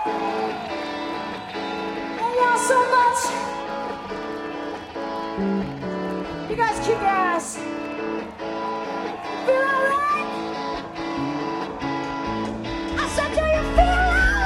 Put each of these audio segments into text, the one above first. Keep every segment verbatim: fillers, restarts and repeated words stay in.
Thank y'all so much. You guys kick ass. Feel alright? I said, do you feel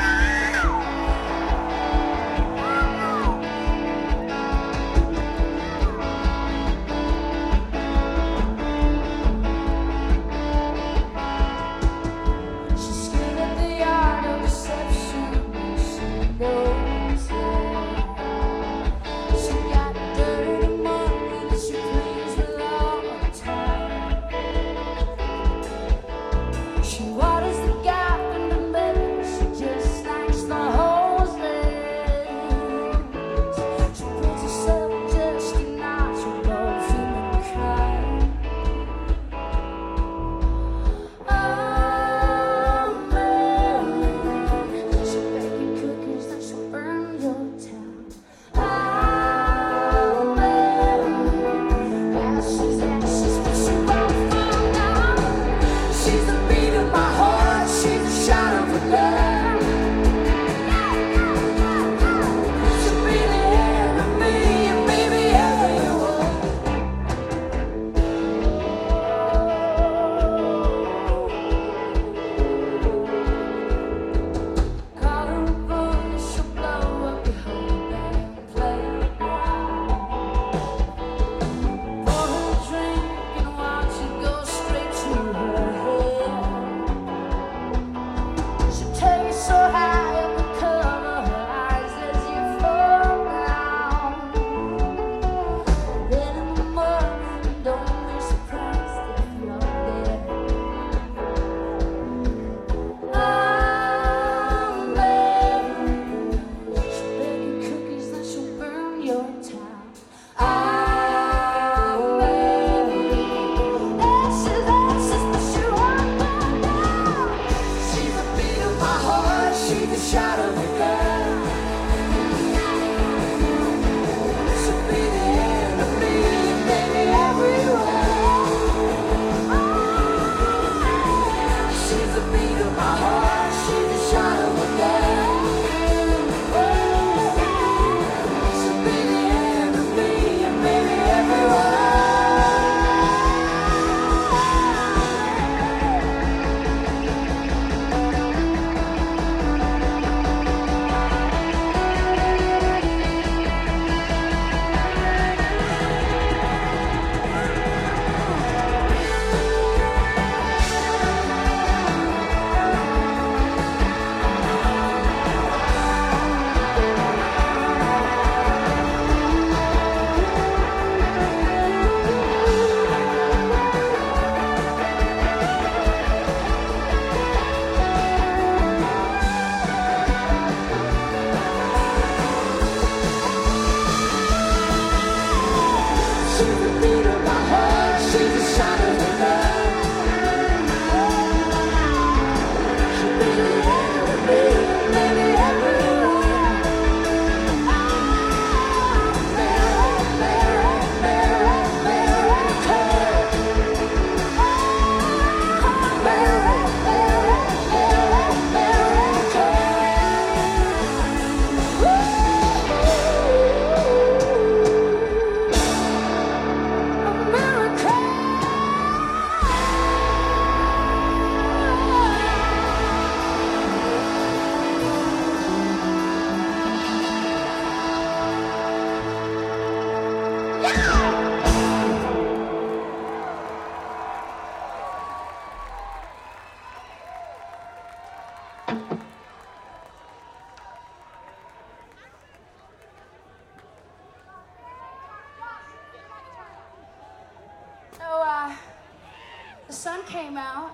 the sun came out.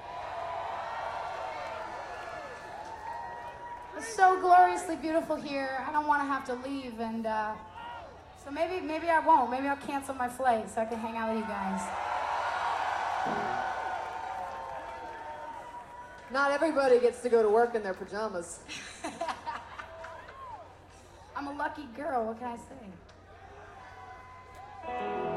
It's so gloriously beautiful here. I don't want to have to leave, and uh, so maybe maybe I won't. Maybe I'll cancel my flight so I can hang out with you guys. Not everybody gets to go to work in their pajamas. I'm a lucky girl. What can I say?